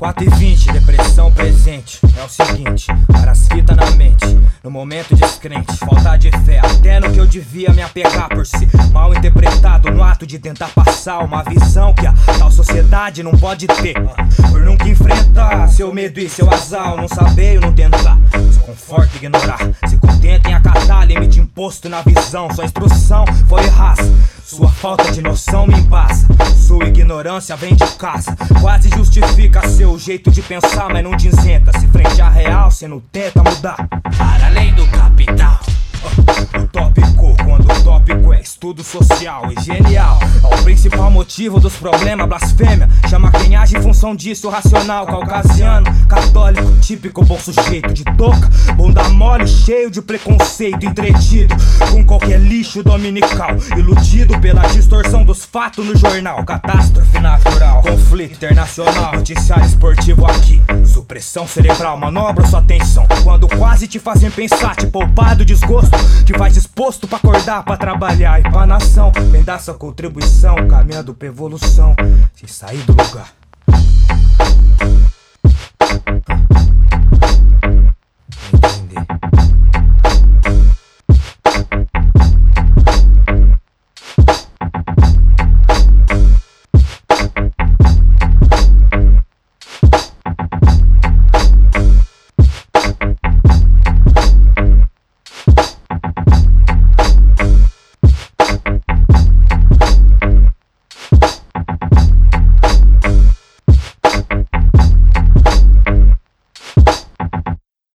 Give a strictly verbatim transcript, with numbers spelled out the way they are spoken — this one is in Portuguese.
quatro e vinte, depressão presente. É o seguinte, várias fitas na mente, no momento descrente, falta de fé, até no que eu devia me apegar por ser mal interpretado no ato de tentar passar uma visão que a tal sociedade não pode ter, por nunca enfrentar seu medo e seu azar, não saber ou não tentar, se conforta em ignorar, se contenta em acatar limite imposto na visão, sua instrução foi raça, sua falta de noção me embasa, sua ignorância vem de casa, quase justifica seu jeito de pensar, mas não te isenta, se frente à real cê não tenta mudar. Para além do capital. O tópico, quando o tópico é estudo social e genial, é o principal motivo dos problemas, blasfêmia. Chama quem age em função disso, racional, caucasiano, católico, típico bom sujeito de touca, bunda mole, cheio de preconceito, entretido com qualquer lixo dominical, iludido pela distorção dos fatos no jornal. Catástrofe natural, conflito internacional, noticiário esportivo aqui, supressão cerebral, manobra sua atenção quando quase te fazem pensar, te poupar do desgosto, te faz disposto pra acordar, pra trabalhar e pra nação. Vem dar sua contribuição, caminhando pra evolução, sem sair do lugar.